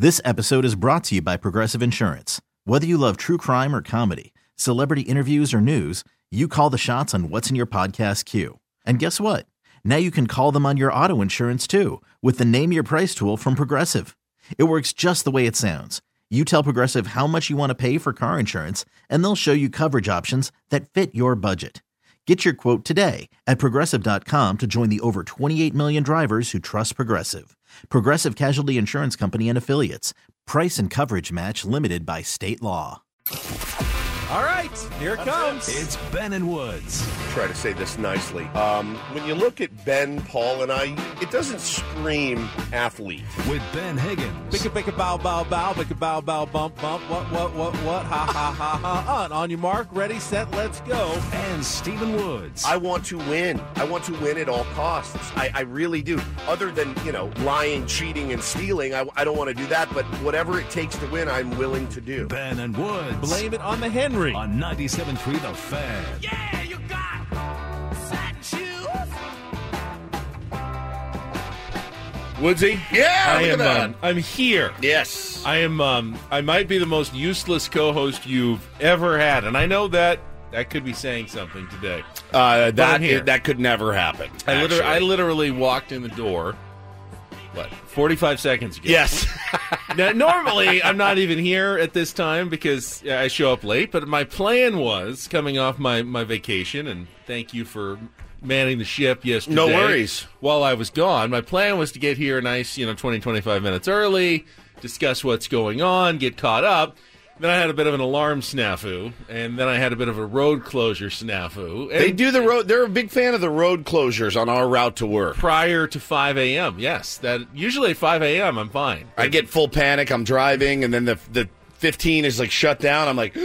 This episode is brought to you by Progressive Insurance. Whether you love true crime or comedy, celebrity interviews or news, you call the shots on what's in your podcast queue. And guess what? Now you can call them on your auto insurance too with the Name Your Price tool from Progressive. It works just the way it sounds. You tell Progressive how much you want to pay for car insurance, and they'll show you coverage options that fit your budget. Get your quote today at Progressive.com to join the over 28 million drivers who trust Progressive. Progressive Casualty Insurance Company and Affiliates. Price and coverage match limited by state law. All right, here it comes. It's Ben and Woods. Try to say this nicely. When you look at Ben, Paul, and I, it doesn't scream athlete. With Ben Higgins. Bicka bow bow bow, bicka bow bow bump bump. What? Ha ha ha ha. On your mark, ready, set, let's go. And Stephen Woods. I want to win. I want to win at all costs. I really do. Other than, lying, cheating, and stealing, I don't want to do that. But whatever it takes to win, I'm willing to do. Ben and Woods. Blame it on the Henry. On 97.3 The Fan. Yeah, you got satin shoes. Woodsy? Yeah, look at that. I'm here. Yes. I am. I might be the most useless co-host you've ever had, and I know that could be saying something today. That could never happen. I literally walked in the door. 45 seconds ago. Yes. Now, normally, I'm not even here at this time because I show up late, but my plan was, coming off my vacation, and thank you for manning the ship yesterday. No worries. While I was gone, my plan was to get here a nice, 20, 25 minutes early, discuss what's going on, get caught up. Then I had a bit of an alarm snafu, and then I had a bit of a road closure snafu. And They do the road. They're a big fan of the road closures on our route to work. prior to 5 a.m., yes. That usually at 5 a.m., I'm fine. I get full panic. I'm driving, and then the 15 is shut down. I'm like,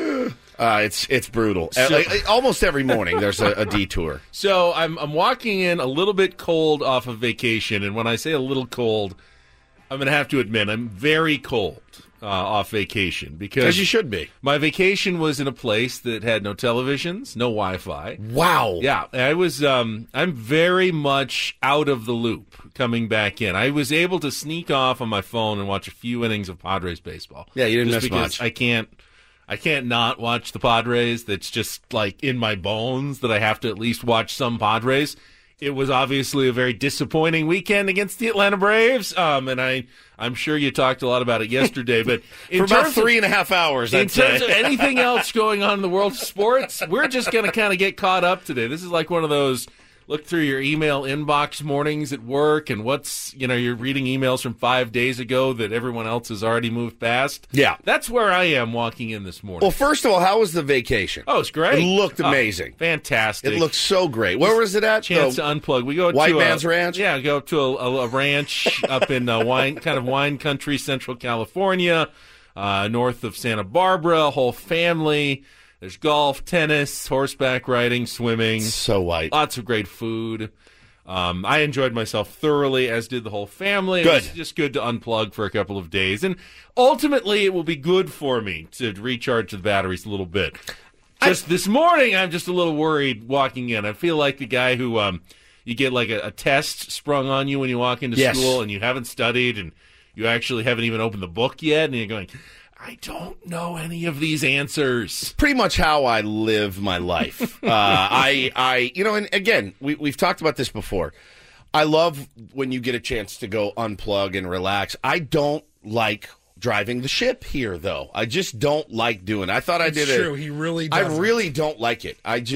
it's brutal. Almost every morning there's a detour. So I'm walking in a little bit cold off of vacation, and when I say a little cold, I'm going to have to admit I'm very cold off vacation because As you should be. My vacation was in a place that had no televisions, no Wi-Fi. Wow. Yeah, I was. I'm very much out of the loop coming back in. I was able to sneak off on my phone and watch a few innings of Padres baseball. Yeah, you didn't just miss because much. I can't not watch the Padres. That's just in my bones that I have to at least watch some Padres. It was obviously a very disappointing weekend against the Atlanta Braves, and I'm sure you talked a lot about it yesterday. But for about 3.5 hours, in terms of anything else going on in the world of sports, we're just going to kind of get caught up today. This is like one of those look through your email inbox mornings at work, and you're reading emails from 5 days ago that everyone else has already moved past. Yeah. That's where I am walking in this morning. Well, first of all, how was the vacation? Oh, it's great. It looked amazing. Fantastic. It looked so great. Where was it at? Chance to unplug. We go White to Man's Ranch? Yeah, go up to a ranch up in wine country, Central California, north of Santa Barbara, whole family. There's golf, tennis, horseback riding, swimming. So white. Lots of great food. I enjoyed myself thoroughly, as did the whole family. Good. It was just good to unplug for a couple of days. And ultimately, it will be good for me to recharge the batteries a little bit. Just this morning, I'm just a little worried walking in. I feel like the guy who you get a test sprung on you when you walk into school and you haven't studied and you actually haven't even opened the book yet, and you're going, I don't know any of these answers. Pretty much how I live my life. And again, we've talked about this before. I love when you get a chance to go unplug and relax. I don't like driving the ship here, though. I just don't like doing it. I thought I did it. It's true. He really doesn't. I really don't like it. I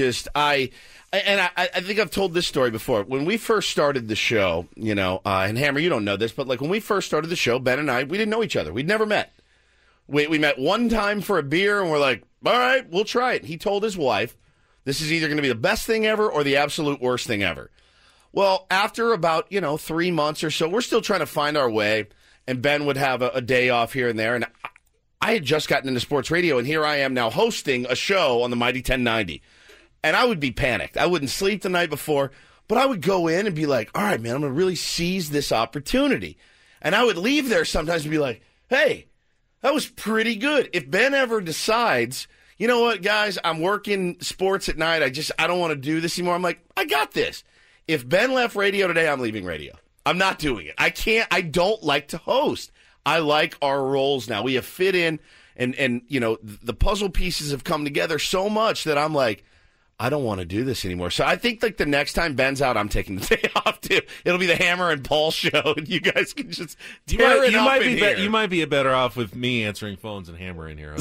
think I've told this story before. When we first started the show, and Hammer, you don't know this, but when we first started the show, Ben and I, we didn't know each other. We'd never met. We met one time for a beer, and we're like, all right, we'll try it. He told his wife, this is either going to be the best thing ever or the absolute worst thing ever. Well, after about, 3 months or so, we're still trying to find our way, and Ben would have a day off here and there, and I had just gotten into sports radio, and here I am now hosting a show on the Mighty 1090. And I would be panicked. I wouldn't sleep the night before, but I would go in and be like, all right, man, I'm going to really seize this opportunity. And I would leave there sometimes and be like, hey, that was pretty good. If Ben ever decides, you know what, guys, I'm working sports at night. I don't want to do this anymore. I'm like, I got this. If Ben left radio today, I'm leaving radio. I'm not doing it. I don't like to host. I like our roles now. We have fit in, and you know, the puzzle pieces have come together so much that I'm like, I don't want to do this anymore. So I think like the next time Ben's out, I'm taking the day off too. It'll be the Hammer and Paul show, and you guys can just tear it up in here. You might be better off with me answering phones and Hammer in here.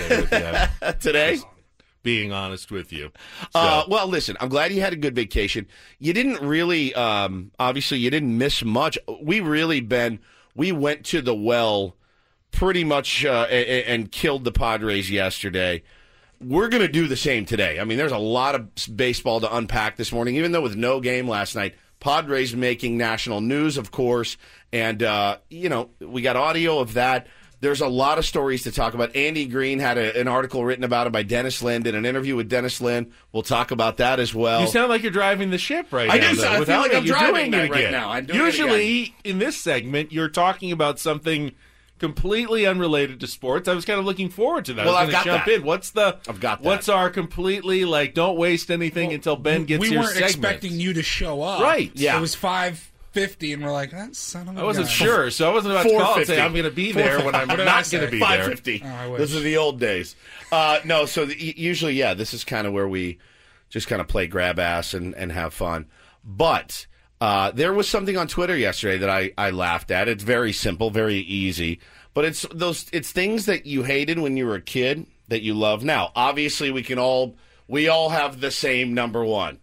Today? Being honest with you. Well, listen, I'm glad you had a good vacation. You didn't really, obviously, you didn't miss much. We went to the well pretty much and killed the Padres yesterday. We're going to do the same today. I mean, there's a lot of baseball to unpack this morning, even though with no game last night. Padres making national news, of course, and, you know, we got audio of that. There's a lot of stories to talk about. Andy Green had an article written about it by Dennis Lynn, did an interview with Dennis Lynn. We'll talk about that as well. You sound like you're driving the ship right now. I do. I feel like I'm driving it right now. Usually, in this segment, you're talking about something completely unrelated to sports. I was kind of looking forward to that. Well, I've got jump in. I've got that. What's our completely, like, don't waste anything until Ben gets here segment? We weren't expecting you to show up. Right. Yeah. It was 5:50, and we're like, that son of a I wasn't gun. sure, so I wasn't about to call and say 4:50. I'm going to be there when I'm not going to be there. 5:50. Oh, I wish. Those are the old days. No, so usually, yeah, this is kind of where we just kind of play grab ass and have fun. But there was something on Twitter yesterday that I laughed at. It's very simple, very easy. But it's things that you hated when you were a kid that you love now. Obviously, we all have the same number one.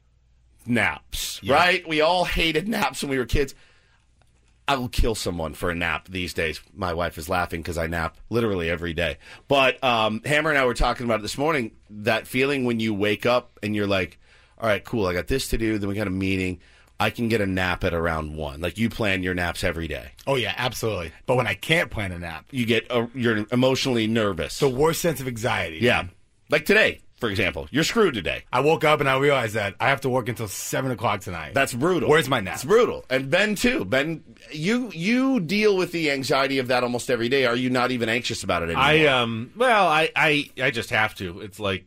Naps, right? We all hated naps when we were kids. I will kill someone for a nap these days. My wife is laughing because I nap literally every day. But Hammer and I were talking about it this morning, that feeling when you wake up and you're like, all right, cool, I got this to do, then we got a meeting. I can get a nap at around 1. Like, you plan your naps every day. Oh, yeah, absolutely. But when I can't plan a nap, you're emotionally nervous. the worst sense of anxiety. Yeah. Like today, for example. You're screwed today. I woke up and I realized that I have to work until 7 o'clock tonight. That's brutal. Where's my nap? It's brutal. And Ben, too. Ben, you deal with the anxiety of that almost every day. Are you not even anxious about it anymore? I just have to. It's like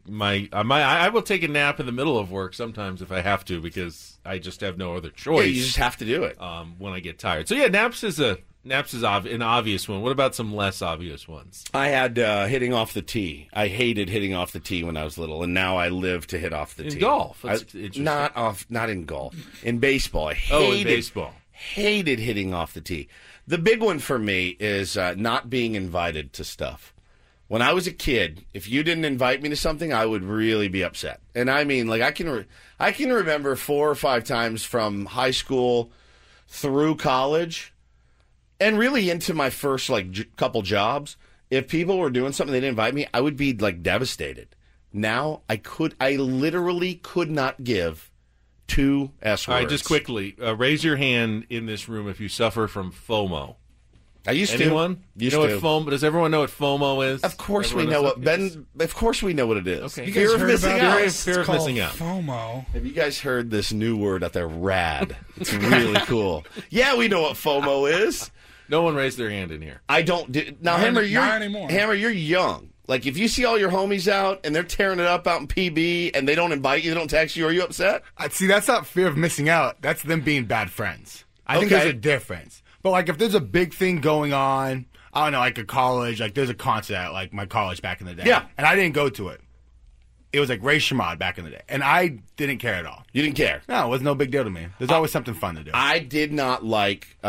I will take a nap in the middle of work sometimes if I have to because I just have no other choice. Yeah, you just have to do it. When I get tired. So yeah, naps is an obvious one. What about some less obvious ones? I had hitting off the tee. I hated hitting off the tee when I was little, and now I live to hit off the tee. In golf, that's interesting. Not in golf. In baseball, in baseball. Hated hitting off the tee. The big one for me is not being invited to stuff. When I was a kid, if you didn't invite me to something, I would really be upset. And I mean, like I can remember 4 or 5 times from high school through college. And really into my first couple jobs, if people were doing something they didn't invite me, I would be like devastated. Now I literally could not give 2 S words. All right, just quickly, raise your hand in this room if you suffer from FOMO. I used to. Anyone? You know what FOMO? Does everyone know what FOMO is? Of course we know what Ben. Of course we know what it is. Okay. Fear of missing out. Fear of missing out. FOMO. Have you guys heard this new word out there? Rad. It's really cool. Yeah, we know what FOMO is. No one raised their hand in here. I don't. Now, Hammer, you're young. Like, if you see all your homies out and they're tearing it up out in PB and they don't invite you, they don't text you, are you upset? See, that's not fear of missing out. That's them being bad friends. I think there's a difference. But, like, if there's a big thing going on, I don't know, like a college, like there's a concert at, like, my college back in the day. Yeah. And I didn't go to it. It was like Ray Shermad back in the day. And I didn't care at all. You didn't care? No, it was no big deal to me. There's always something fun to do. I did not like...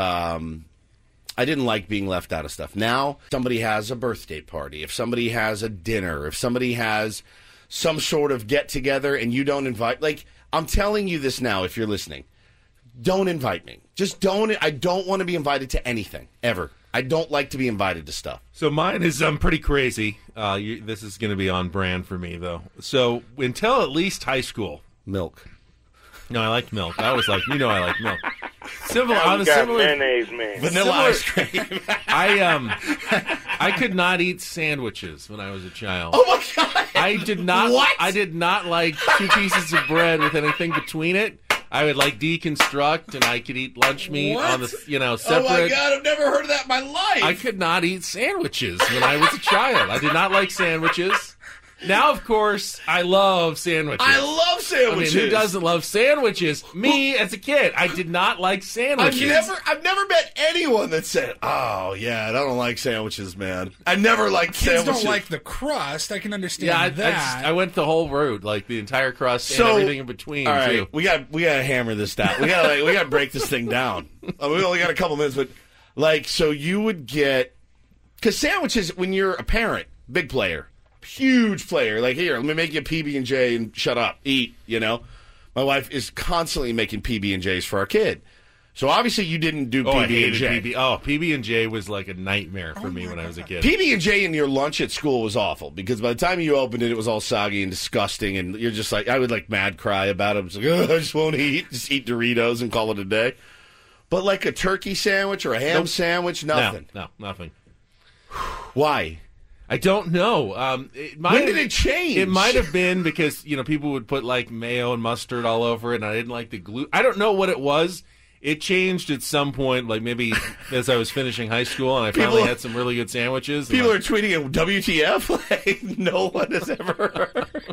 I didn't like being left out of stuff. Now, somebody has a birthday party, if somebody has a dinner, if somebody has some sort of get-together and you don't invite... Like, I'm telling you this now if you're listening. Don't invite me. Just don't... I don't want to be invited to anything, ever. I don't like to be invited to stuff. So mine is pretty crazy. This is going to be on brand for me, though. So until at least high school... Milk. No, I liked milk. I was like, I like milk. Mayonnaise, man. Vanilla ice cream. I could not eat sandwiches when I was a child. Oh my God! I did not. What? I did not like 2 pieces of bread with anything between it. I would like deconstruct, and I could eat lunch meat on the separate. Oh my God! I've never heard of that in my life. I could not eat sandwiches when I was a child. I did not like sandwiches. Now, of course, I love sandwiches. I love sandwiches. I mean, who doesn't love sandwiches? Me, as a kid, I did not like sandwiches. I've never met anyone that said, "Oh yeah, I don't like sandwiches, man." I never liked Kids sandwiches. don't like the crust. I can understand Yeah, that. I went the whole route, like the entire crust So- and everything in between. All right, too. we got to hammer this down. We got to break this thing down. We only got a couple minutes, but so you would get, because sandwiches, when you're a parent, big player, huge player. Like, here, let me make you a PB&J and shut up, eat. My wife is constantly making PB&Js for our kid. So obviously you didn't do I hated PB&J. PB&J was like a nightmare for me when I was a kid. PB&J in your lunch at school was awful because by the time you opened it, it was all soggy and disgusting, and you're just like, I would like mad cry about it. I was like, I just won't eat. Just eat Doritos and call it a day. But like a turkey sandwich or a ham sandwich, nothing. No, nothing. Why? I don't know. When did it change? It might have been because people would put like mayo and mustard all over it, and I didn't like the gluten. I don't know what it was. It changed at some point, like maybe as I was finishing high school, and I finally had some really good sandwiches. People are tweeting at WTF? Like, no one has ever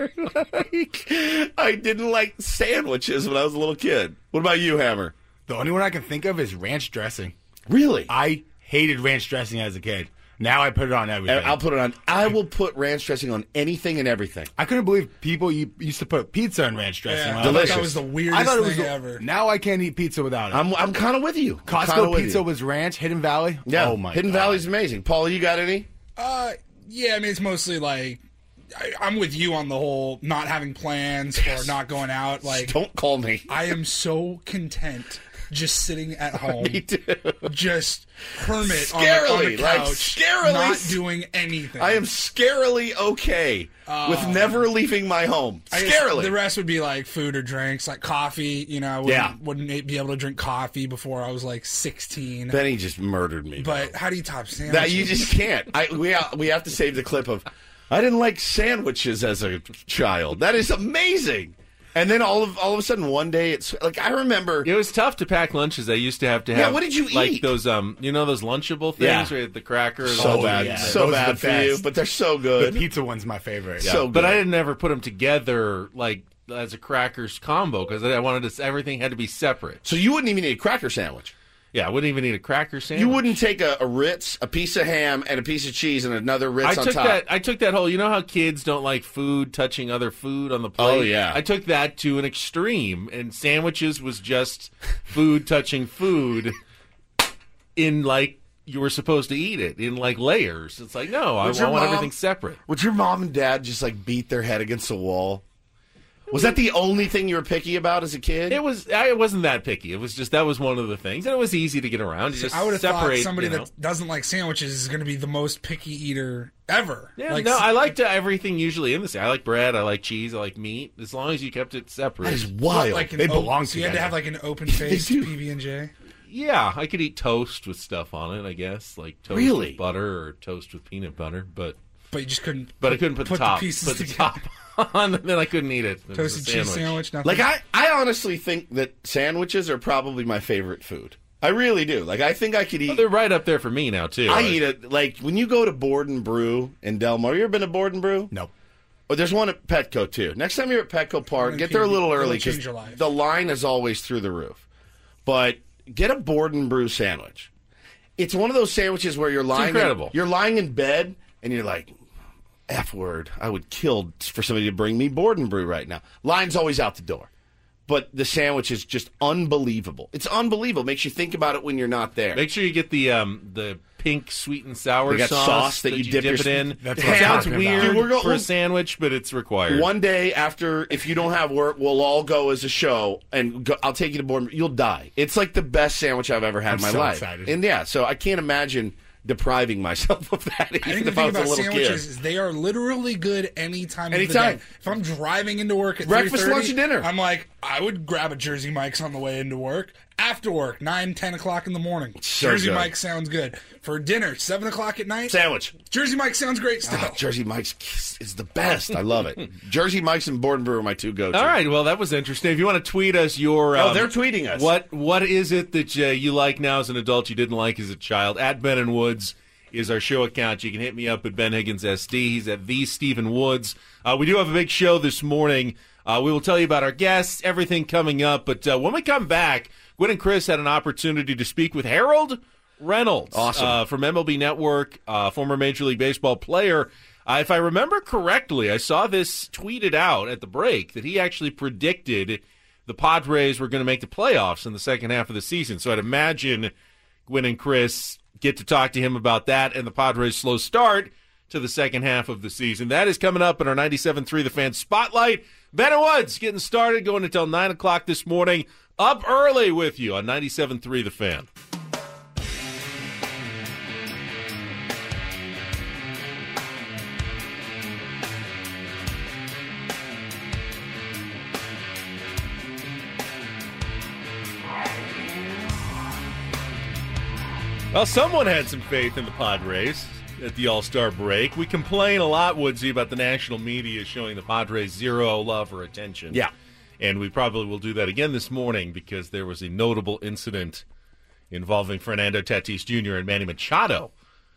heard. I didn't like sandwiches when I was a little kid. What about you, Hammer? The only one I can think of is ranch dressing. Really? I hated ranch dressing as a kid. Now I put it on everything. I'll put it on. I will put ranch dressing on anything and everything. I couldn't believe people used to put pizza in ranch dressing. Yeah, When I was Delicious. That was the weirdest thing ever. Now I can't eat pizza without it. I'm kind of with you. Costco pizza was ranch. Hidden Valley. Yeah. Oh my Hidden God. Valley's amazing. Paul, you got any? Yeah, I mean, it's mostly like, I'm with you on the whole not having plans or not going out. Like, Don't call me. I am so content just sitting at home. Me too. Just hermit on Scarily, the like, couch, scarily not doing anything. I am scarily okay with never leaving my home. I guess Scarily. the rest would be like food or drinks, like coffee. I wouldn't be able to drink coffee before I was like 16. Benny just murdered me. But how do you top sandwiches? That you just can't. We have to save the clip of, I didn't like sandwiches as a child. That is amazing. And then all of a sudden one day it's like I remember It was tough to pack lunches. I used to have Yeah, what did you like eat? those those Lunchable things, Yeah. right? The cracker. so Oh, bad, yeah. so Those are bad the for you, best. but they're so The good. pizza one's my favorite. So But good. I didn't ever put them together like as a crackers combo because I wanted to. Everything had to be separate. So you wouldn't even eat a cracker sandwich. Yeah, I wouldn't even eat a cracker sandwich. You wouldn't take a Ritz, a piece of ham, and a piece of cheese, and another Ritz on top. I took that whole. You know how kids don't like food touching other food on the plate. Oh, yeah. I took that to an extreme, and sandwiches was just food touching food in like you were supposed to eat it in like layers. It's like no, I Was your want mom- everything separate. Would your mom and dad just like beat their head against the wall? Was that the only thing you were picky about as a kid? It was. I wasn't that picky. It was just that was one of the things, and it was easy to get around. You just I would have separate thought somebody you know. that doesn't like sandwiches is going to be the most picky eater ever. Yeah, like, no, I liked everything usually in the same. I like bread, I like cheese, I like meat. As long as you kept it separate. That is wild. like an They belong so you had to together. have like an open faced do. PB&J. Yeah, I could eat toast with stuff on it. I guess like toast Really? with butter or toast with peanut butter, but But you just couldn't. I couldn't put the top. the pieces Put the together. top on, and then I couldn't eat it. It was a Toasted cheese sandwich. Nothing. Like I honestly think that sandwiches are probably my favorite food. I really do. Like I think I could eat. They're right up there for me now too. I eat it like when you go to Board and Brew in Del Mar. You ever been to Board and Brew? Nope. Oh, there's one at Petco too. Next time you're at Petco Park, get there a little It'll early change because your life. the line is always through the roof. But get a Board and Brew sandwich. It's one of those sandwiches where you're lying. incredible. You're lying in bed and you're like, F word. I would kill for somebody to bring me Board and Brew right now. Line's always out the door. But the sandwich is just unbelievable. It's unbelievable. Makes you think about it when you're not there. Make sure you get the pink sweet and sour They got sauce that you dip dip your- it in. That's It what I'm sounds talking weird about. Dude, we're for a sandwich, but it's required. One day after, if you don't have work, we'll all go as a show, and I'll take you to Board. You'll die. It's like the best sandwich I've ever had in my so life. excited. And yeah, so I can't imagine depriving myself of that. I think Even the if I thing was a about little sandwiches kid. is they are literally good any time of the Anytime. day. If I'm driving into work at Breakfast, 3:30, lunch, and dinner. I'm like, I would grab a Jersey Mike's on the way into work. After work, 9, 10 o'clock in the morning. So Jersey good. Mike's sounds good. For dinner, 7 o'clock at night, Sandwich. Jersey Mike's sounds great still. Oh, Jersey Mike's is the best. I love it. Jersey Mike's and Board and Brew are my two go-to. All right, well, that was interesting. If you want to tweet us your... Oh, they're tweeting us. What is it that you like now as an adult you didn't like as a child? At Ben and Woods. is our show account. You can hit me up at Ben Higgins SD. He's at the Stephen Woods. We do have a big show this morning. We will tell you about our guests, everything coming up. But when we come back, Gwynn and Chris had an opportunity to speak with Harold Reynolds, awesome, from MLB Network, former Major League Baseball player. If I remember correctly, I saw this tweeted out at the break that he actually predicted the Padres were going to make the playoffs in the second half of the season. So I'd imagine Gwynn and Chris get to talk to him about that and the Padres' slow start to the second half of the season. That is coming up in our 97.3 The Fan Spotlight. Ben and Woods getting started, going until 9 o'clock this morning. Up early with you on 97.3 The Fan. Well, someone had some faith in the Padres at the All-Star break. We complain a lot, Woodsy, about the national media showing the Padres zero love or attention. Yeah. And we probably will do that again this morning because there was a notable incident involving Fernando Tatis Jr. and Manny Machado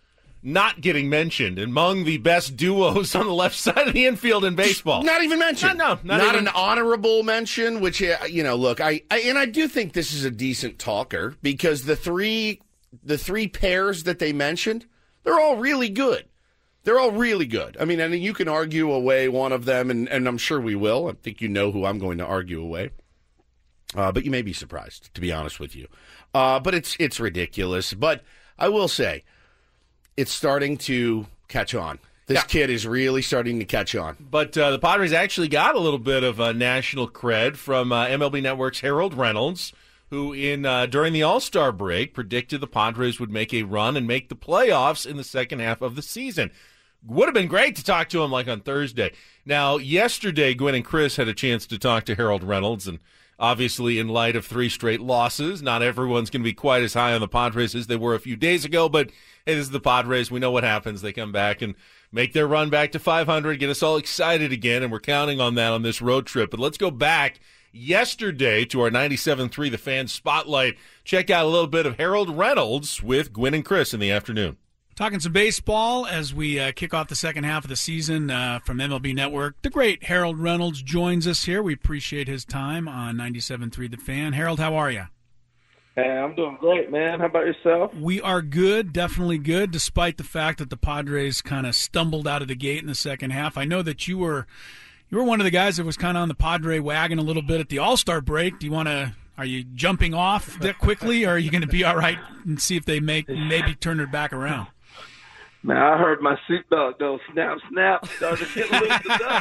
not getting mentioned among the best duos on the left side of the infield in baseball. Not even mentioned. Not even an an honorable mention, which, look, I do think this is a decent talker because the three pairs that they mentioned, they're all really good. They're all really good. I mean, you can argue away one of them, and I'm sure we will. I think you know who I'm going to argue away. But you may be surprised, to be honest with you. But it's ridiculous. But I will say, it's starting to catch on. This kid is really starting to catch on. But the Padres actually got a little bit of national cred from MLB Network's Harold Reynolds, who during the All-Star break predicted the Padres would make a run and make the playoffs in the second half of the season. Would have been great to talk to him like on Thursday. Now, yesterday, Gwynn and Chris had a chance to talk to Harold Reynolds, and obviously in light of 3 straight losses, not everyone's going to be quite as high on the Padres as they were a few days ago, but hey, this is the Padres. We know what happens. They come back and make their run back to 500, get us all excited again, and we're counting on that on this road trip. But let's go back yesterday to our 97.3 The Fan Spotlight. Check out a little bit of Harold Reynolds with Gwynn and Chris in the afternoon. Talking some baseball as we kick off the second half of the season from MLB Network. The great Harold Reynolds joins us here. We appreciate his time on 97.3 The Fan. Harold, how are you? Hey, I'm doing great, man. How about yourself? We are good, definitely good, despite the fact that the Padres kind of stumbled out of the gate in the second half. I know that you were one of the guys that was kind of on the Padre wagon a little bit at the All-Star break. Are you jumping off that quickly, or are you going to be all right and see if they maybe turn it back around? Man, I heard my seatbelt go snap, snap, started getting loosened up.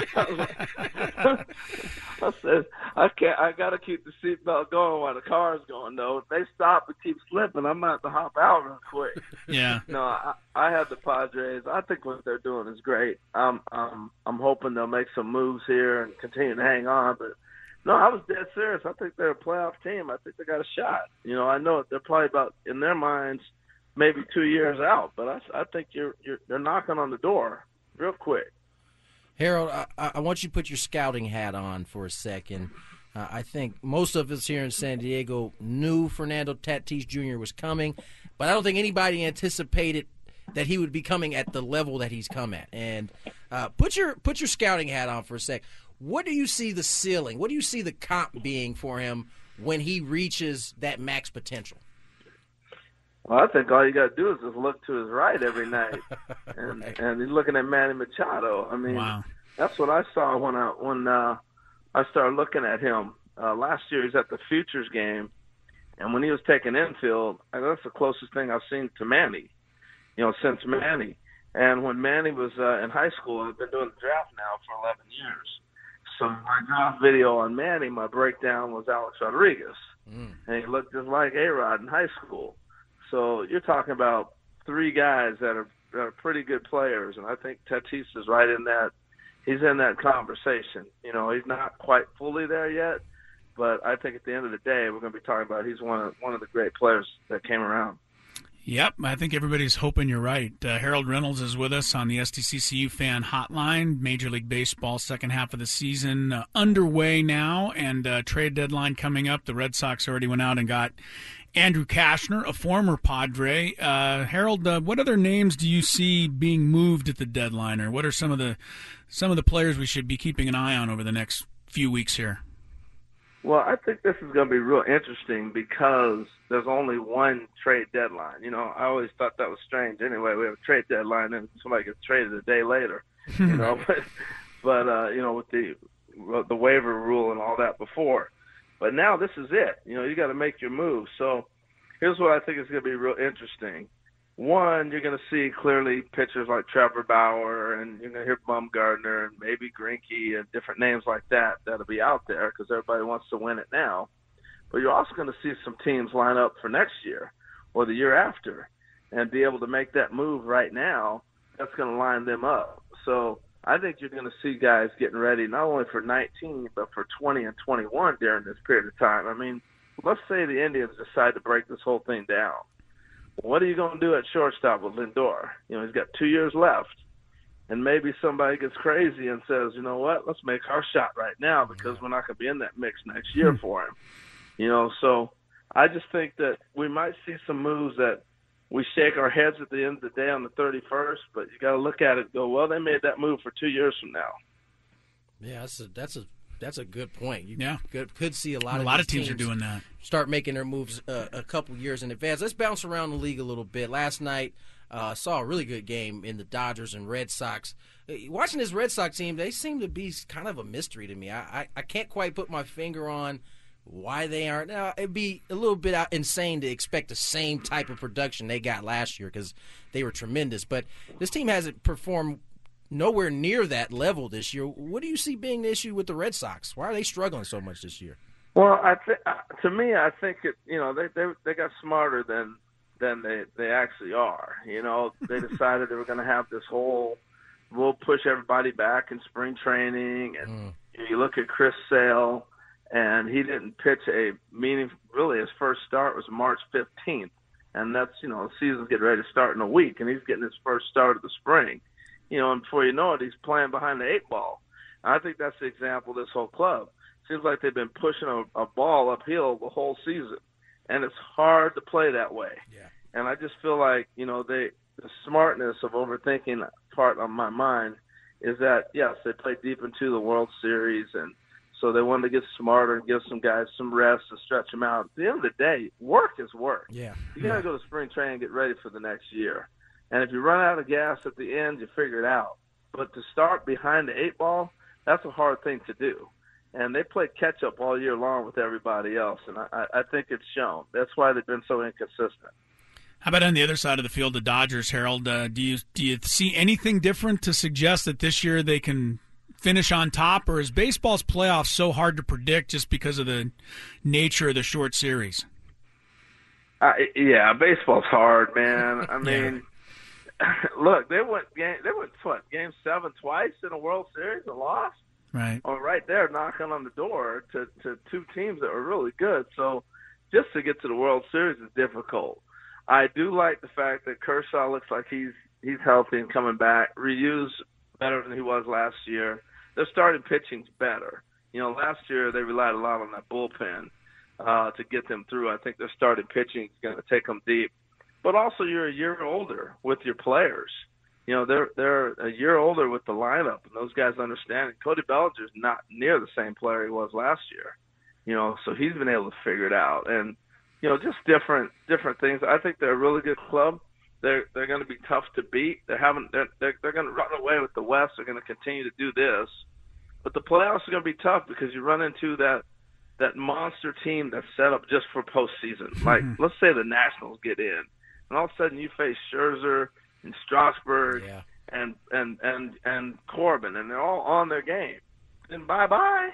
I said, I got to keep the seatbelt going while the car's going, though. If they stop and keep slipping, I'm going to have to hop out real quick. Yeah. No, I have the Padres. I think what they're doing is great. I'm hoping they'll make some moves here and continue to hang on, but no, I was dead serious. I think they're a playoff team. I think they got a shot. I know they're probably about, in their minds, maybe 2 years out, but I think they're knocking on the door real quick. Harold, I want you to put your scouting hat on for a second. I think most of us here in San Diego knew Fernando Tatis Jr. was coming, but I don't think anybody anticipated that he would be coming at the level that he's come at. And put your scouting hat on for a sec. What do you see the ceiling? What do you see the comp being for him when he reaches that max potential? Well, I think all you got to do is just look to his right every night, and Right. and he's looking at Manny Machado. I mean, Wow. That's what I saw when I started looking at him last year. He was at the Futures game, and when he was taking infield, that's the closest thing I've seen to Manny, since Manny. And when Manny was in high school, I've been doing the draft now for 11 years. So my draft video on Manny, my breakdown was Alex Rodriguez, and he looked just like A-Rod in high school. So you're talking about 3 guys that are pretty good players, and I think Tatis is right in that. He's in that conversation. He's not quite fully there yet, but I think at the end of the day, we're going to be talking about he's one of the great players that came around. Yep, I think everybody's hoping you're right. Harold Reynolds is with us on the SDCCU fan hotline. Major League Baseball second half of the season underway now, and trade deadline coming up. The Red Sox already went out and got Andrew Kashner, a former Padre. Harold, what other names do you see being moved at the deadline, or what are some of the players we should be keeping an eye on over the next few weeks here? Well, I think this is going to be real interesting because there's only one trade deadline. You know, I always thought that was strange. Anyway, we have a trade deadline and somebody gets traded a day later. You know, but you know, with the waiver rule and all that before. But now this is it. You know, you got to make your move. So here's what I think is going to be real interesting. One, you're going to see clearly pitchers like Trevor Bauer, and you're going to hear Bumgarner and maybe Greinke and different names like that that'll be out there because everybody wants to win it now. But you're also going to see some teams line up for next year or the year after and be able to make that move right now. That's going to line them up. So I think you're going to see guys getting ready not only for 19 but for 20 and 21 during this period of time. I mean, let's say the Indians decide to break this whole thing down. What are you going to do at shortstop with Lindor? You know, he's got 2 years left. And maybe somebody gets crazy and says, you know what, let's make our shot right now because we're not going to be in that mix next year for him. You know, so I just think that we might see some moves that we shake our heads at the end of the day on the 31st, but you got to look at it and go, well, they made that move for 2 years from now. Yeah, that's a good point. You could see a lot of teams are doing that. Start making their moves a couple years in advance. Let's bounce around the league a little bit. Last night, saw a really good game in the Dodgers and Red Sox. Watching this Red Sox team, they seem to be kind of a mystery to me. I can't quite put my finger on why they aren't. Now, it'd be a little bit insane to expect the same type of production they got last year because they were tremendous. But this team hasn't performed nowhere near that level this year. What do you see being the issue with the Red Sox? Why are they struggling so much this year? Well, to me, I think they got smarter than they actually are. You know, they decided they were going to have this whole we'll push everybody back in spring training, and you look at Chris Sale, and he didn't pitch a really his first start was March 15th, and that's the season's getting ready to start in a week, and he's getting his first start of the spring. You know, and before you know it, he's playing behind the 8-ball. And I think that's the example of this whole club. Seems like they've been pushing a ball uphill the whole season, and it's hard to play that way. Yeah. And I just feel like, the smartness of overthinking part of my mind is that, yes, they played deep into the World Series, and so they wanted to get smarter and give some guys some rest and stretch them out. At the end of the day, work is work. Yeah. You got to go to spring training and get ready for the next year. And if you run out of gas at the end, you figure it out. But to start behind the 8-ball, that's a hard thing to do. And they played catch-up all year long with everybody else, and I think it's shown. That's why they've been so inconsistent. How about on the other side of the field, the Dodgers, Harold? Do you see anything different to suggest that this year they can finish on top, or is baseball's playoffs so hard to predict just because of the nature of the short series? Yeah, baseball's hard, man. I mean, look, they went Game 7 twice in a World Series and lost. Right. Or right there, knocking on the door to two teams that were really good. So just to get to the World Series is difficult. I do like the fact that Kershaw looks like he's healthy and coming back. Ryu's better than he was last year. Their starting pitching's better. Last year they relied a lot on that bullpen to get them through. I think their starting pitching is going to take them deep. But also you're a year older with your players. They're a year older with the lineup, and those guys understand it. Cody Bellinger's not near the same player he was last year. So he's been able to figure it out. And, just different things. I think they're a really good club. They're going to be tough to beat. They're going to run away with the West. They're going to continue to do this. But the playoffs are going to be tough because you run into that monster team that's set up just for postseason. Like, let's say the Nationals get in, and all of a sudden you face Scherzer and Strasburg and Corbin, and they're all on their game. And bye-bye.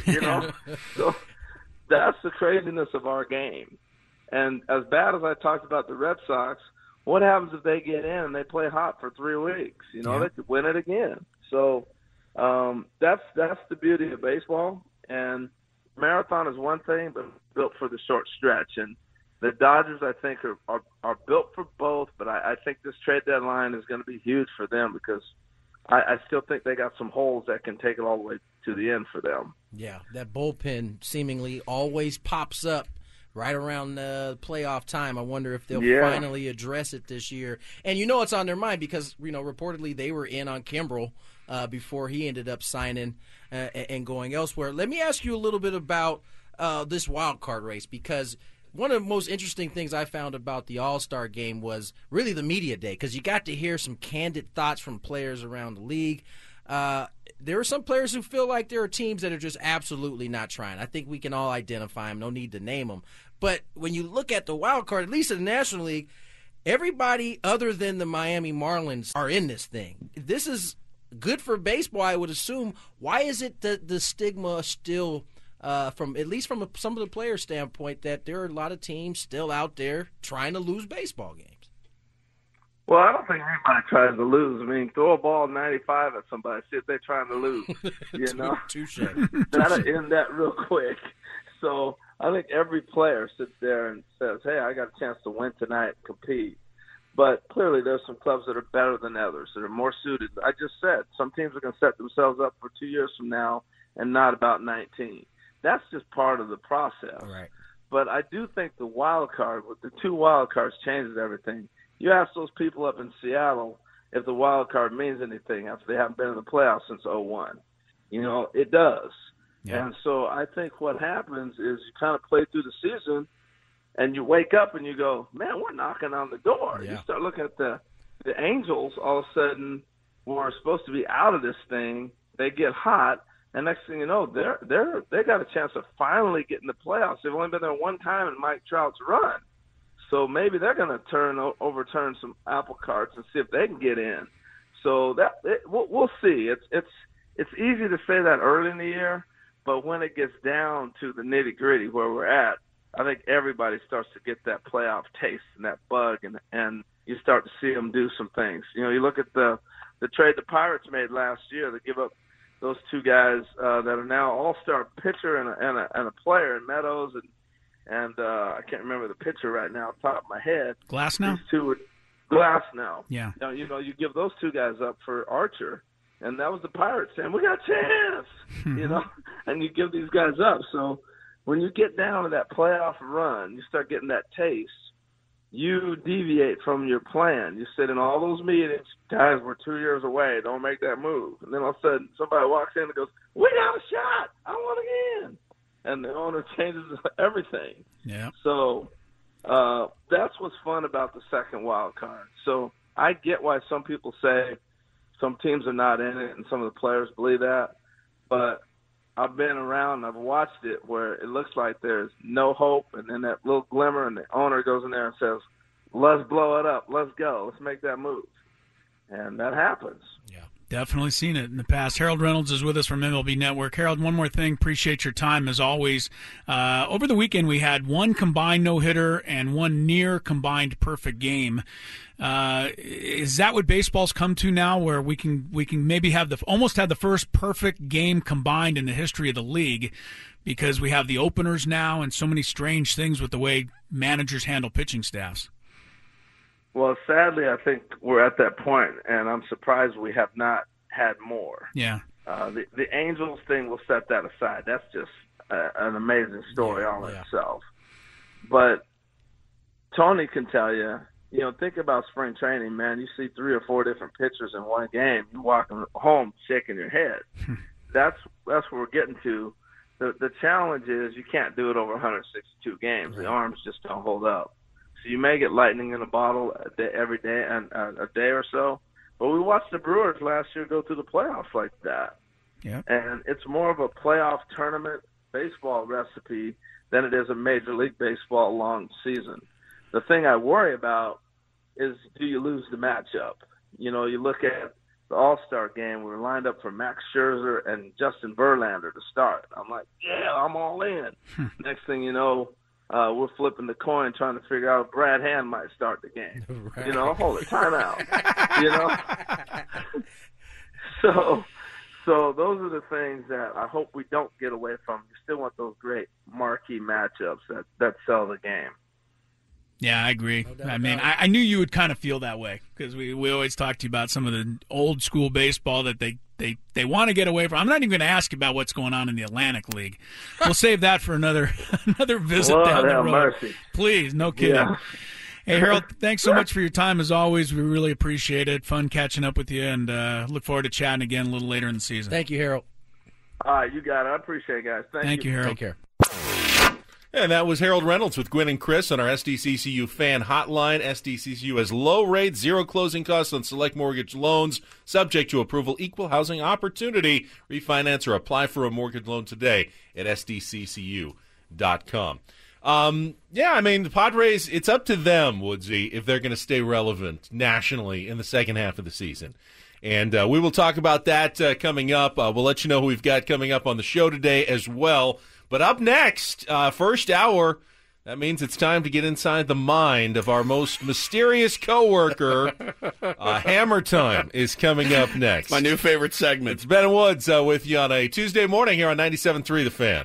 So that's the craziness of our game. And as bad as I talked about the Red Sox, what happens if they get in and they play hot for 3 weeks? They could win it again. So that's the beauty of baseball. And marathon is one thing, but built for the short stretch. And the Dodgers, I think, are built for both, but I think this trade deadline is going to be huge for them because I still think they got some holes that can take it all the way to the end for them. Yeah, that bullpen seemingly always pops up right around playoff time. I wonder if they'll Yeah. finally address it this year. And it's on their mind because, reportedly they were in on Kimbrel before he ended up signing and going elsewhere. Let me ask you a little bit about this wild card race, because one of the most interesting things I found about the All-Star game was really the media day, because you got to hear some candid thoughts from players around the league. There are some players who feel like there are teams that are just absolutely not trying. I think we can all identify them. No need to name them. But when you look at the wild card, at least in the National League, everybody other than the Miami Marlins are in this thing. This is good for baseball, I would assume. Why is it that the stigma still, from some of the players' standpoint, that there are a lot of teams still out there trying to lose baseball games? Well, I don't think anybody tries to lose. I mean, throw a ball 95 at somebody, see if they're trying to lose. Touche. That'll end that real quick. So I think every player sits there and says, hey, I got a chance to win tonight and compete. But clearly there's some clubs that are better than others, that are more suited. I just said some teams are going to set themselves up for 2 years from now and not about 19. That's just part of the process. Right. But I do think the wild card, with the 2 wild cards, changes everything. You ask those people up in Seattle if the wild card means anything after they haven't been in the playoffs since 2001. It does. Yeah. And so I think what happens is you kind of play through the season and you wake up and you go, man, we're knocking on the door. Yeah. You start looking at the Angels, all of a sudden were supposed to be out of this thing. They get hot, and next thing you know, they got a chance of finally getting the playoffs. They've only been there one time in Mike Trout's run. So maybe they're going to overturn some apple carts and see if they can get in. So we'll see. It's easy to say that early in the year, but when it gets down to the nitty gritty where we're at, I think everybody starts to get that playoff taste and that bug, and you start to see them do some things. You look at the trade the Pirates made last year to give up those 2 guys that are now all-star pitcher and a player in Meadows and I can't remember the pitcher right now off the top of my head. Glasnow? These 2 were Glasnow. Yeah. You give those 2 guys up for Archer, and that was the Pirates saying, we got a chance, and you give these guys up. So when you get down to that playoff run, you start getting that taste, you deviate from your plan. You sit in all those meetings, guys, we're 2 years away, don't make that move. And then all of a sudden somebody walks in and goes, we got a shot, I want to get in. And the owner changes everything. Yeah. So that's what's fun about the second wild card. So I get why some people say some teams are not in it, and some of the players believe that. But I've been around and I've watched it where it looks like there's no hope, and then that little glimmer, and the owner goes in there and says, let's blow it up. Let's go. Let's make that move. And that happens. Yeah. Definitely seen it in the past. Harold Reynolds is with us from MLB Network. Harold, one more thing. Appreciate your time as always. Over the weekend, we had 1 combined no-hitter and 1 near combined perfect game. Is that what baseball's come to now, where we can maybe have almost have the first perfect game combined in the history of the league, because we have the openers now and so many strange things with the way managers handle pitching staffs? Well, sadly, I think we're at that point, and I'm surprised we have not had more. Yeah. The Angels thing, will set that aside. That's just an amazing story all in itself. But Tony can tell you, think about spring training, man. You see 3 or 4 different pitchers in one game. You walk home shaking your head. That's where we're getting to. The challenge is you can't do it over 162 games. The arms just don't hold up. So you may get lightning in a bottle every day and a day or so. But we watched the Brewers last year go through the playoffs like that. Yeah. And it's more of a playoff tournament baseball recipe than it is a Major League Baseball long season. The thing I worry about is, do you lose the matchup? You look at the All-Star game, we were lined up for Max Scherzer and Justin Verlander to start. I'm like, yeah, I'm all in. Next thing you know, we're flipping the coin trying to figure out if Brad Hand might start the game. Right. Hold it, time out. So those are the things that I hope we don't get away from. You still want those great marquee matchups that sell the game. Yeah, I agree. I mean, I knew you would kind of feel that way because we always talk to you about some of the old school baseball that they want to get away from. I'm not even going to ask you about what's going on in the Atlantic League. We'll save that for another visit Lord down the have road. mercy. Please, no kidding. Yeah. Hey, Harold, thanks so much for your time as always. We really appreciate it. Fun catching up with you, and look forward to chatting again a little later in the season. Thank you, Harold. All right, you got it. I appreciate it, guys. Thank you, Harold. Take care. And that was Harold Reynolds with Gwynn and Chris on our SDCCU fan hotline. SDCCU has low rates, zero closing costs on select mortgage loans, subject to approval, equal housing opportunity. Refinance or apply for a mortgage loan today at SDCCU.com. Yeah, I mean, the Padres, it's up to them, Woodsy, if they're going to stay relevant nationally in the second half of the season. And we will talk about that coming up. We'll let you know who we've got coming up on the show today as well. But up next, first hour, that means it's time to get inside the mind of our most mysterious coworker. Hammer Time is coming up next. My new favorite segment. It's Ben Woods with you on a Tuesday morning here on 97.3 The Fan.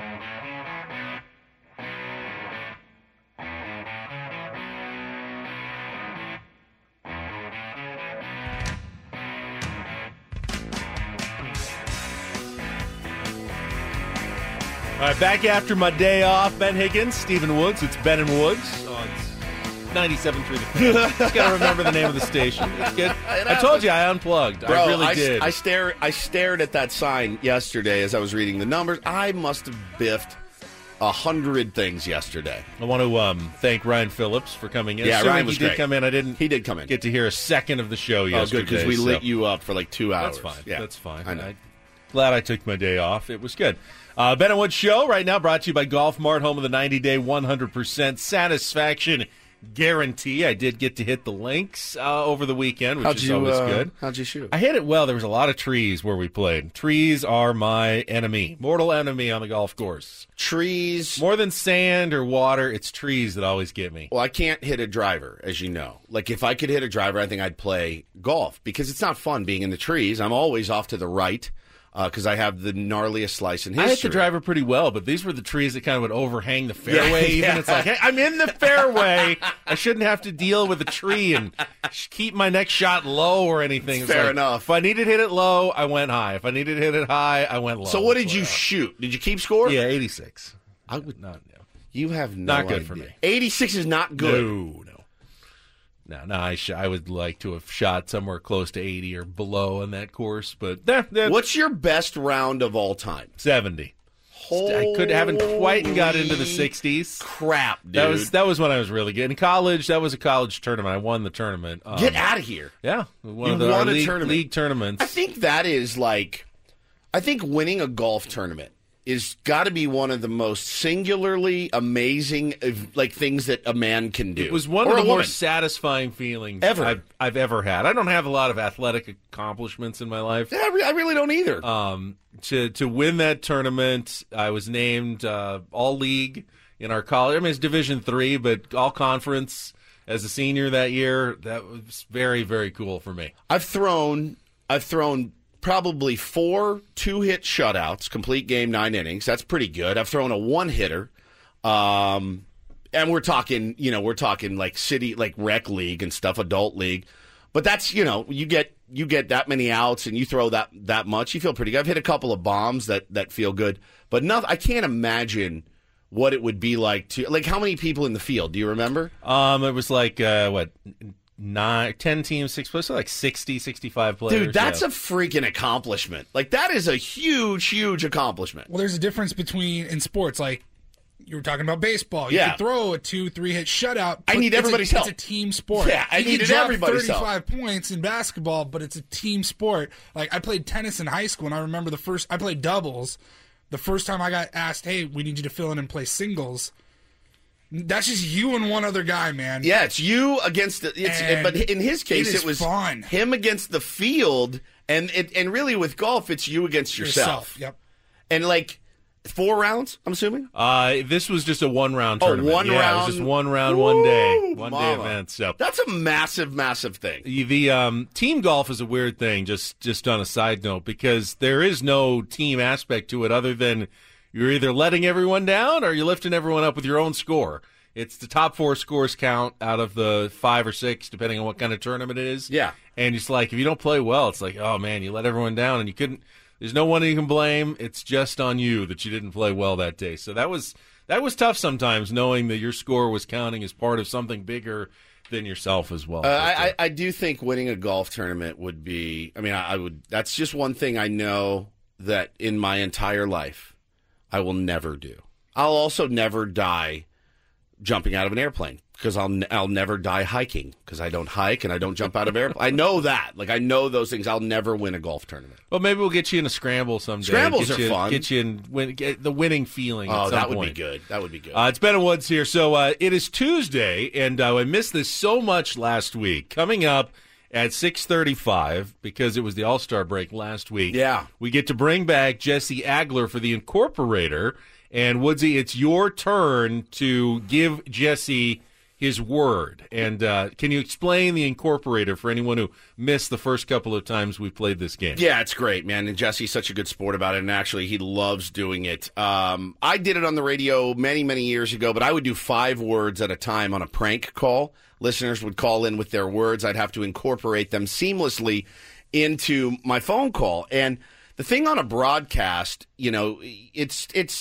All right, back after my day off. Ben Higgins, Stephen Woods. It's Ben and Woods on 97.3 The Fan. Just got to remember the name of the station. It's good. I told you I unplugged. Bro, I really did. I stared at that sign yesterday as I was reading the numbers. I must have biffed 100 things yesterday. I want to thank Ryan Phillips for coming in. Yeah, Assuming Ryan was he did great. come in. He did come in. Get to hear a second of the show yesterday. Oh, good, because we lit you up for like 2 hours. That's fine. Yeah, That's fine. I know. Glad I took my day off. It was good. Ben and Woods Show right now brought to you by Golf Mart, home of the 90-day 100% satisfaction guarantee. I did get to hit the links over the weekend, which is always good. How'd you shoot? I hit it well. There was a lot of trees where we played. Trees are my enemy, mortal enemy on the golf course. Trees. More than sand or water, it's trees that always get me. Well, I can't hit a driver, as you know. Like, if I could hit a driver, I think I'd play golf because it's not fun being in the trees. I'm always off to the right. Because I have the gnarliest slice in history. I hit the driver pretty well, but these were the trees that kind of would overhang the fairway. Yeah. Even it's like, hey, I'm in the fairway. I shouldn't have to deal with a tree and keep my next shot low or anything. It's fair like, enough. If I needed to hit it low, I went high. If I needed to hit it high, I went low. So what did you shoot? Did you keep score? Yeah, 86. I would not. No. You have no Not good idea. for me. 86 is not good. No. No, I would like to have shot somewhere close to 80 or below on that course, but What's your best round of all time? 70. I haven't quite got into the 60s. Crap, dude. That was when I was really good. In college, that was a college tournament. I won the tournament. Get out of here. Yeah. You won a tournament. League tournaments. I think that is I think winning a golf tournament is got to be one of the most singularly amazing things that a man can do. It was one of the more satisfying feelings I've ever had. I don't have a lot of athletic accomplishments in my life. Yeah, I really don't either. To win that tournament, I was named all league in our college. I mean, it's Division III, but all conference as a senior that year. That was very, very cool for me. I've thrown probably 4 2-hit shutouts, complete game, 9 innings. That's pretty good. I've thrown a 1-hitter. And we're talking like city, like rec league and stuff, adult league. But that's, you get that many outs and you throw that much, you feel pretty good. I've hit a couple of bombs that feel good. But I can't imagine what it would be like how many people in the field? Do you remember? It was like 10 teams, 6 players, so like 60, 65 players. Dude, that's a freaking accomplishment. Like, that is a huge, huge accomplishment. Well, there's a difference in sports. Like, you were talking about baseball. You could throw a 2-3 hit shutout. I need everybody's help. It's a team sport. Yeah, I needed everybody's help. 35 points in basketball, but it's a team sport. Like, I played tennis in high school, and I remember I played doubles. The first time I got asked, hey, we need you to fill in and play singles. That's just you and one other guy, man. Yeah, it's you against but in his case, it was fun. Him against the field, and really with golf, it's you against yourself. Yep. And 4 rounds, I'm assuming. This was just a 1-round tournament. One round. It was just 1 round, 1 day, one mama. day event. So that's a massive, massive thing. The team golf is a weird thing. Just on a side note, because there is no team aspect to it other than you're either letting everyone down or you're lifting everyone up with your own score. It's the top 4 scores count out of the 5 or 6, depending on what kind of tournament it is. Yeah. And it's like, if you don't play well, it's like, oh, man, you let everyone down, and you couldn't. There's no one you can blame. It's just on you that you didn't play well that day. So that was tough sometimes, knowing that your score was counting as part of something bigger than yourself as well. I do think winning a golf tournament would be. I mean, I would. That's just one thing I know that in my entire life I will never do. I'll also never die jumping out of an airplane, because I'll never die hiking, because I don't hike and I don't jump out of airplane. I know that. Like, I know those things. I'll never win a golf tournament. Well, maybe we'll get you in a scramble someday. Scrambles are fun. Get you in get the winning feeling. Oh, at some that would point. be good. That would be good. It's Ben and Woods here. So it is Tuesday, and I missed this so much last week. Coming up at 6:35, because it was the All-Star break last week. Yeah. We get to bring back Jesse Agler for the Incorporator. And Woodsy, it's your turn to give Jesse his word. And can you explain the Incorporator for anyone who missed the first couple of times we played this game? Yeah, it's great, man. And Jesse's such a good sport about it, and actually he loves doing it. I did it on the radio many, many years ago, but I would do 5 words at a time on a prank call. Listeners would call in with their words. I'd have to incorporate them seamlessly into my phone call. And the thing on a broadcast, it's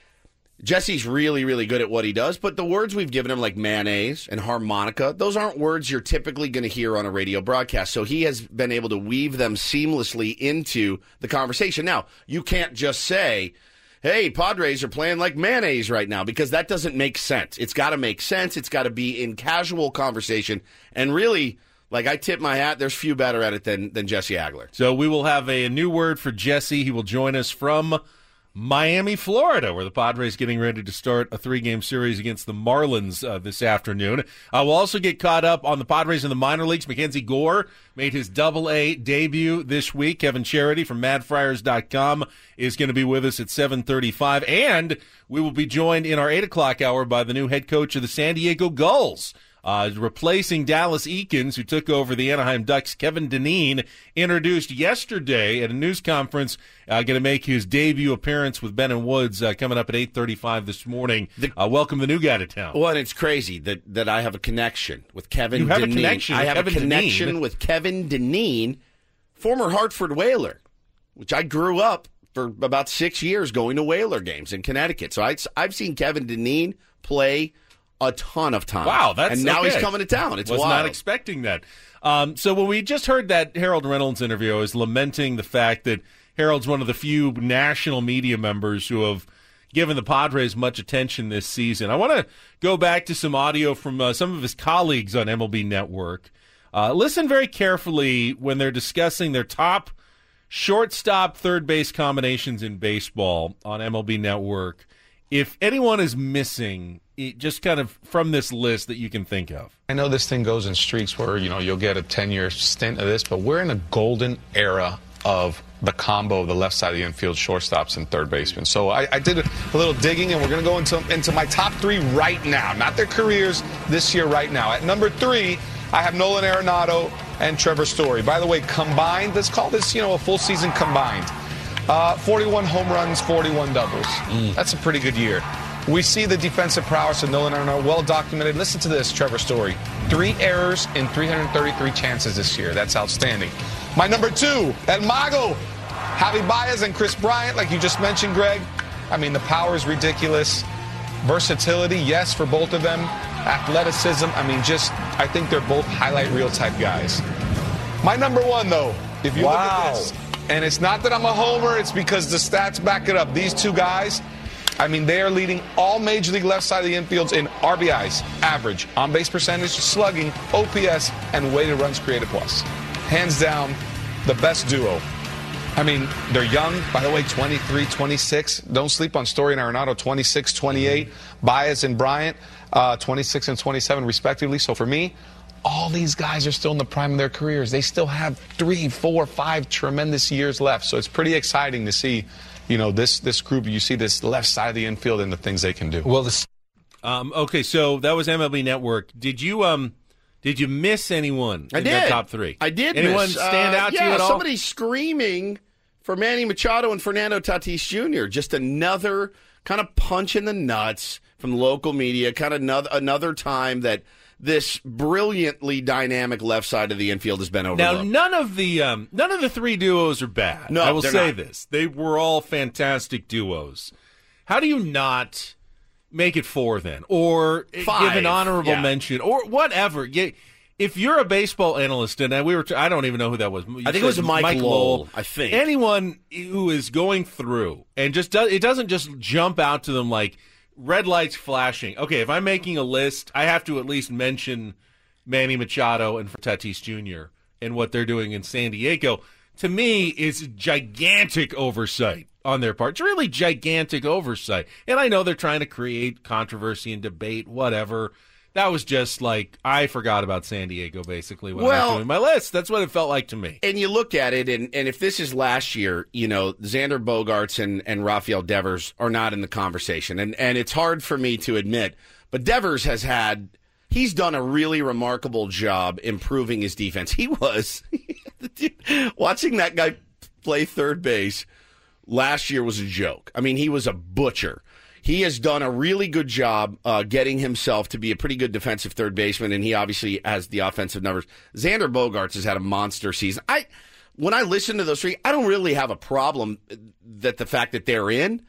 Jesse's really, really good at what he does, but the words we've given him, like mayonnaise and harmonica, those aren't words you're typically going to hear on a radio broadcast. So he has been able to weave them seamlessly into the conversation. Now, you can't just say, hey, Padres are playing like mayonnaise right now, because that doesn't make sense. It's got to make sense. It's got to be in casual conversation. And really, like, I tip my hat, there's few better at it than Jesse Agler. So we will have a new word for Jesse. He will join us from Miami, Florida, where the Padres getting ready to start a 3-game series against the Marlins this afternoon. We'll also get caught up on the Padres in the minor leagues. Mackenzie Gore made his Double-A debut this week. Kevin Charity from MadFriars.com is going to be with us at 7:35, and we will be joined in our 8 o'clock hour by the new head coach of the San Diego Gulls. Replacing Dallas Eakins, who took over the Anaheim Ducks. Kevin Dineen, introduced yesterday at a news conference, going to make his debut appearance with Ben and Woods coming up at 8:35 this morning. Welcome the new guy to town. Well, and it's crazy that I have a connection with Kevin Dineen. You have a connection with I have Kevin a connection Dineen. with Kevin Dineen, former Hartford Whaler, which I grew up for about 6 years going to Whaler games in Connecticut. So I've seen Kevin Dineen play a ton of times. Wow, that's and now okay. he's coming to town. It's was wild. not expecting that. So when we just heard that Harold Reynolds interview, I was lamenting the fact that Harold's one of the few national media members who have given the Padres much attention this season. I want to go back to some audio from some of his colleagues on MLB Network. Listen very carefully when they're discussing their top shortstop, third base combinations in baseball on MLB Network. If anyone is missing, just kind of from this list that you can think of. I know this thing goes in streaks where, you'll get a 10-year stint of this, but we're in a golden era of the combo of the left side of the infield, shortstops and third basemen. So I did a little digging, and we're going to go into my top 3 right now, not their careers this year right now. At number 3, I have Nolan Arenado and Trevor Story. By the way, combined, let's call this, a full season combined. 41 home runs, 41 doubles. That's a pretty good year. We see the defensive prowess of Nolan Arenado, well documented. Listen to this, Trevor Story. 3 errors in 333 chances this year. That's outstanding. My number 2, El Mago, Javi Baez and Chris Bryant, like you just mentioned, Greg. I mean, the power is ridiculous. Versatility, yes, for both of them. Athleticism, I think they're both highlight reel type guys. My number 1, though, if you look at this, and it's not that I'm a homer, it's because the stats back it up. These 2 guys, they are leading all Major League left side of the infields in RBIs, average, on-base percentage, slugging, OPS, and weighted runs created plus. Hands down, the best duo. They're young, by the way, 23, 26. Don't sleep on Story and Arenado, 26, 28. Baez and Bryant, 26 and 27, respectively. So for me, all these guys are still in the prime of their careers. They still have 3, 4, 5 tremendous years left. So it's pretty exciting to see, this group. You see this left side of the infield and the things they can do. Well, okay, so that was MLB Network. Did you miss anyone in that top 3? I did. Anyone miss. stand out to you at all? Somebody screaming for Manny Machado and Fernando Tatis Jr. Just another kind of punch in the nuts from the local media. Kind of another time that this brilliantly dynamic left side of the infield has been overlooked. Now, none of the three duos are bad. No, I will they're say not. this: they were all fantastic duos. How do you not make it 4 then, or 5, give an honorable yeah. mention, or whatever? If you're a baseball analyst, and I don't even know who that was. You I think it was said Mike Lowell, I think. Anyone who is going through and it doesn't just jump out to them like red lights flashing. Okay, if I'm making a list, I have to at least mention Manny Machado and Tatis Jr. and what they're doing in San Diego. To me, is gigantic oversight on their part. It's really gigantic oversight. And I know they're trying to create controversy and debate, whatever. That was just like, I forgot about San Diego, basically, when I was doing my list. That's what it felt like to me. And you look at it, and if this is last year, Xander Bogaerts and Rafael Devers are not in the conversation. And it's hard for me to admit, but Devers he's done a really remarkable job improving his defense. He was, watching that guy play third base last year was a joke. I mean, he was a butcher. He has done a really good job getting himself to be a pretty good defensive third baseman, and he obviously has the offensive numbers. Xander Bogaerts has had a monster season. When I listen to those three, I don't really have a problem that the fact that they're in.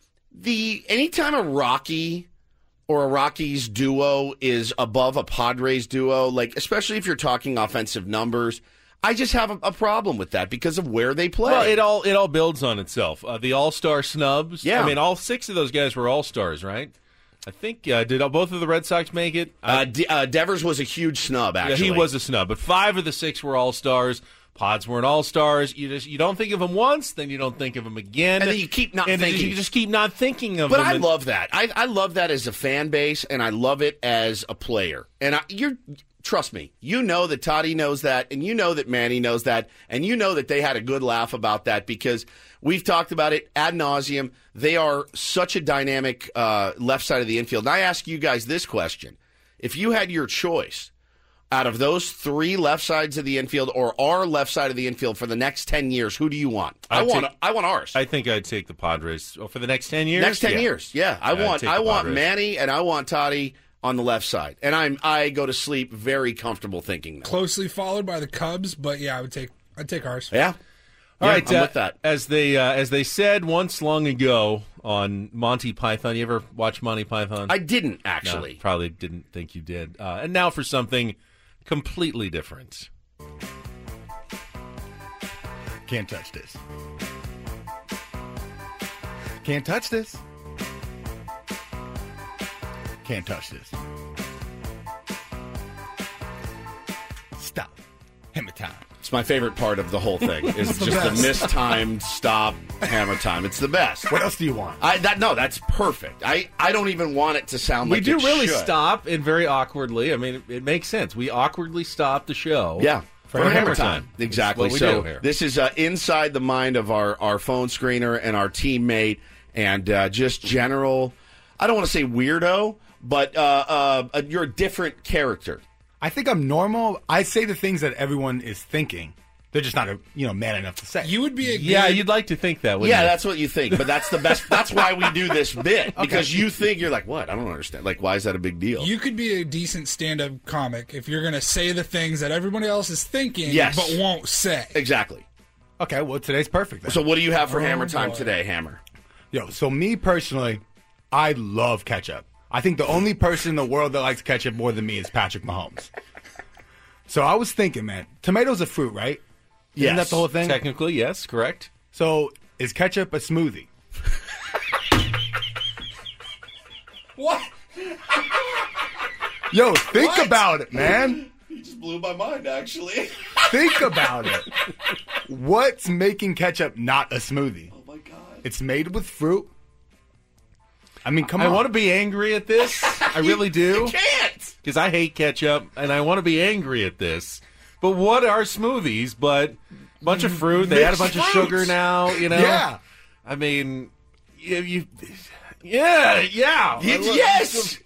Anytime a Rocky or a Rockies duo is above a Padres duo, like especially if you're talking offensive numbers, I just have a problem with that because of where they play. Well, it all builds on itself. The All-Star snubs. Yeah. I mean, all 6 of those guys were All-Stars, right? I think, did both of the Red Sox make it? Devers was a huge snub, actually. Yeah, he was a snub, but 5 of the 6 were All-Stars. Pods weren't All-Stars. You don't think of them once, then you don't think of them again. And then you keep not thinking. You just keep not thinking of them. But I love that. I love that as a fan base, and I love it as a player. And trust me, you know that Toddy knows that, and you know that Manny knows that, and you know that they had a good laugh about that because we've talked about it ad nauseum. They are such a dynamic left side of the infield. And I ask you guys this question. If you had your choice out of those 3 left sides of the infield or our left side of the infield for the next 10 years, who do you want? I want ours. I think I'd take the Padres for the next 10 years. Next 10 years, yeah. I want Manny and I want Toddy on the left side, and I go to sleep very comfortable thinking that. Closely followed by the Cubs, but yeah, I'd take ours. Yeah. All right, I'm with that. As they said once long ago on Monty Python. You ever watch Monty Python? I didn't actually. No, probably didn't think you did. And now for something completely different. Can't touch this. Can't touch this. Can't touch this. Stop. Hammer time. It's my favorite part of the whole thing. Is just the mistimed stop hammer time. It's the best. What else do you want? That's perfect. I don't even want it to sound like we do it really should. stop and very awkwardly. I mean, it makes sense. We awkwardly stop the show. Yeah. For hammer time. Exactly. That's what we So do here. this is inside the mind of our phone screener and our teammate and just general, I don't want to say weirdo, but you're a different character. I think I'm normal. I say the things that everyone is thinking. They're just not, man enough to say. You would be a Yeah, good- you'd like to think that, wouldn't Yeah, you? that's what you think, but that's the best. That's why we do this bit, because you think, you're like, what? I don't understand. Like, why is that a big deal? You could be a decent stand-up comic if you're going to say the things that everybody else is thinking, Yes. but won't say. Exactly. Okay, well, today's perfect then. So what do you have for Hammer Time boy. today, Hammer? So me personally, I love ketchup. I think the only person in the world that likes ketchup more than me is Patrick Mahomes. So I was thinking, man, tomatoes a fruit, right? Isn't that the whole thing? Technically, yes, correct. So is ketchup a smoothie? What? Yo, think about it, man. You just blew my mind, actually. Think about it. What's making ketchup not a smoothie? Oh my god! It's made with fruit. I mean, come on. I want to be angry at this. I really do. You can't. Because I hate ketchup, and I want to be angry at this. But what are smoothies but a bunch of fruit? They add a bunch of sugar now, Yeah. I mean, yeah. Yes.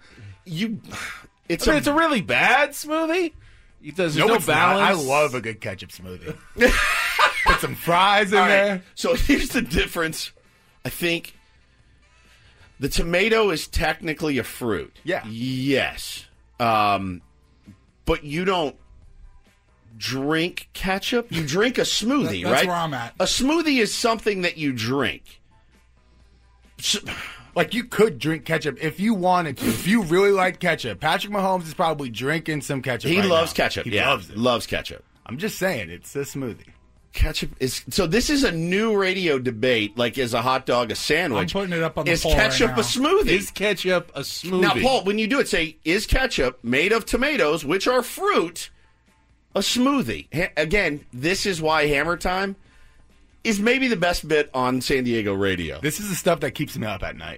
It's It's a really bad smoothie. There's no it's not. balance. I love a good ketchup smoothie. Put some fries in All right. there. So here's the difference. I think The tomato is technically a fruit. Yeah. Yes. But you don't drink ketchup. You drink a smoothie, That's right? where I'm at. A smoothie is something that you drink. Like, you could drink ketchup if you wanted to. If you really like ketchup, Patrick Mahomes is probably drinking some ketchup. He right loves now. ketchup. He yeah, loves it. Loves ketchup. I'm just saying, it's a smoothie. Ketchup is so. This is a new radio debate. Like, is a hot dog a sandwich? I'm putting it up on the Is poll right ketchup now. a smoothie? Is ketchup a smoothie? Now, Paul, when you do it, say, is ketchup made of tomatoes, which are fruit, a smoothie? Again, this is why Hammer Time is maybe the best bit on San Diego radio. This is the stuff that keeps me up at night.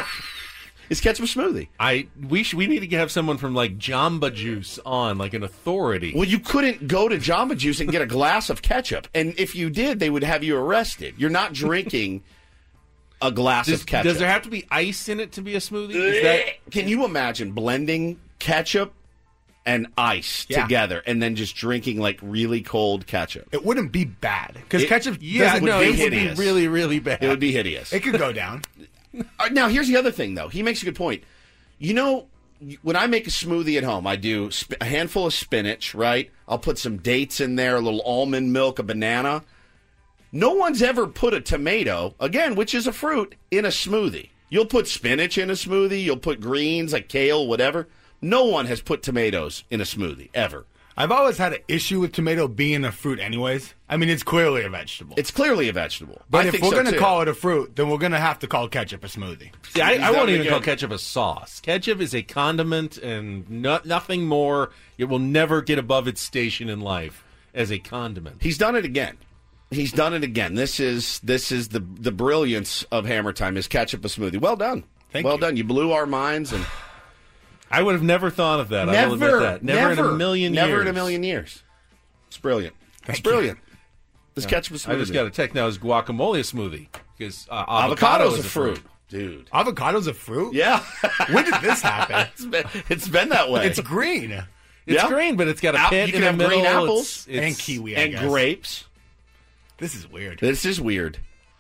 Is ketchup a smoothie? We need to have someone from like Jamba Juice on, like an authority. Well, you couldn't go to Jamba Juice and get a glass of ketchup. And if you did, they would have you arrested. You're not drinking a glass of ketchup. Does there have to be ice in it to be a smoothie? Is that, Can you imagine blending ketchup and ice together and then just drinking like really cold ketchup? It wouldn't be bad. Because ketchup yeah, doesn't no, be it would be hideous. really, really bad. It would be hideous. It could go down. Now, here's the other thing, though. He makes a good point. You know, when I make a smoothie at home, I do a handful of spinach, right? I'll put some dates in there, a little almond milk, a banana. No one's ever put a tomato, again, which is a fruit, in a smoothie. You'll put spinach in a smoothie. You'll put greens like kale, whatever. No one has put tomatoes in a smoothie, ever. I've always had an issue with tomato being a fruit anyways. I mean, it's clearly a vegetable. It's clearly a vegetable. But I if think we're so, going to too. call it a fruit, then we're going to have to call ketchup a smoothie. See, I won't even again? call ketchup a sauce. Ketchup is a condiment and nothing more. It will never get above its station in life as a condiment. He's done it again. He's done it again. This is the brilliance of Hammer Time is ketchup a smoothie. Well done. Thank you. Done. You blew our minds. And I would have never thought of that. I will admit that. Never in a million years. Never in a million years. It's brilliant. It's brilliant. This ketchup is smoothie. I just got a text now. Is guacamole a smoothie? Because Avocado's a fruit. Dude. Avocado's a fruit? Yeah. When did this happen? It's been that way. It's green. It's Yeah. green, but it's got a pit you in can the have middle. green apples And kiwi, I and guess. grapes. This is weird. This is weird.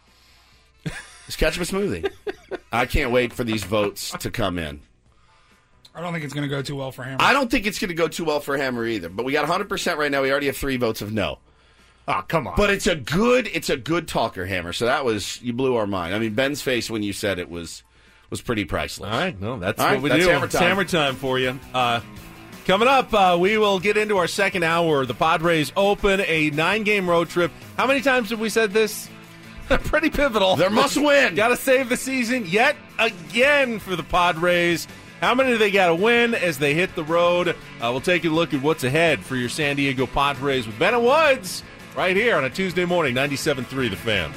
It's ketchup a smoothie. I can't wait for these votes to come in. I don't think it's going to go too well for him. I don't think it's going to go too well for Hammer either. But we got 100% right now. We already have 3 votes of no. Oh, come on. But it's a good talker, Hammer. So you blew our mind. I mean, Ben's face when you said it was pretty priceless. All right, no, that's All what right, we that's do. Hammer It's Time. Hammer Time for you. Coming up, we will get into our second hour. The Padres open a 9-game road trip. How many times have we said this? Pretty pivotal. They must win. Got to save the season yet again for the Padres. How many do they got to win as they hit the road? We'll take a look at what's ahead for your San Diego Padres with Ben and Woods right here on a Tuesday morning, 97.3 The Fan.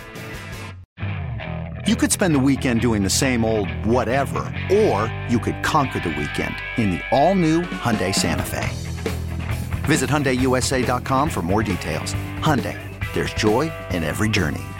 You could spend the weekend doing the same old whatever, or you could conquer the weekend in the all-new Hyundai Santa Fe. Visit HyundaiUSA.com for more details. Hyundai, there's joy in every journey.